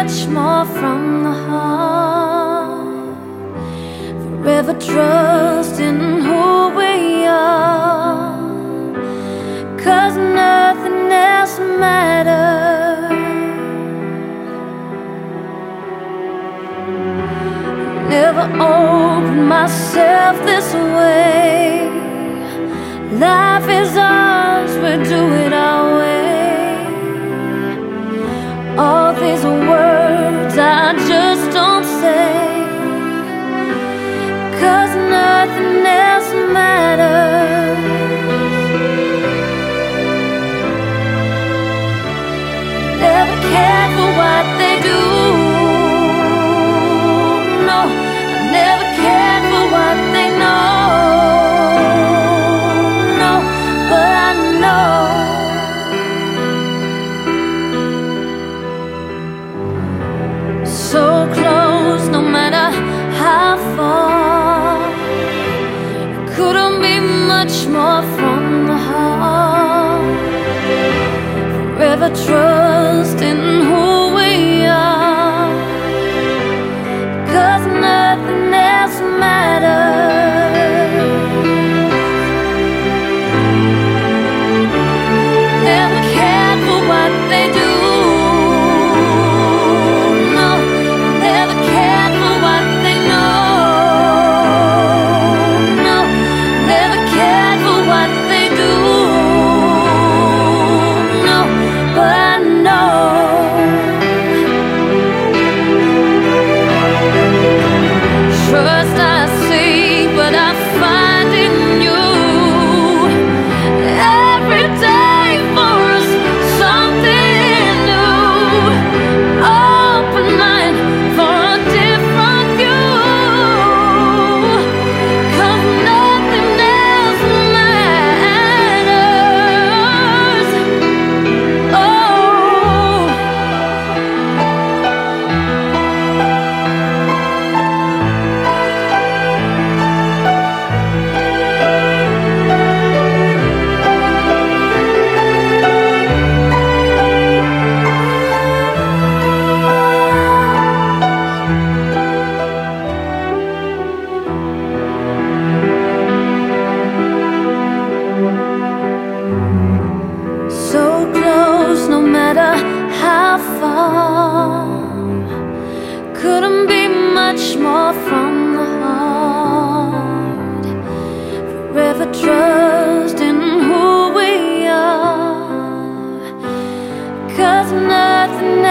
much more from the heart. Forever trust in who we are, 'cause nothing else matters. Never opened myself this way. Life is ours, we do it our way. All these words I just don't say, 'cause nothing else matters. Never cared for what they do. No, I never cared for what they know. No, but I know so close, no matter how far. Couldn't be much more from the heart. Forever trust in who we are, 'cause nothing else matters. Never cared for what they do. No, never cared for what they know. No, never cared for what they do. No, but I know trust I see, but I find in you every day for us something new. Open mind for a different view, 'cause nothing else matters. Oh, so close, no matter how far. Couldn't be much more from the heart. Forever trust in who we are, 'cause nothing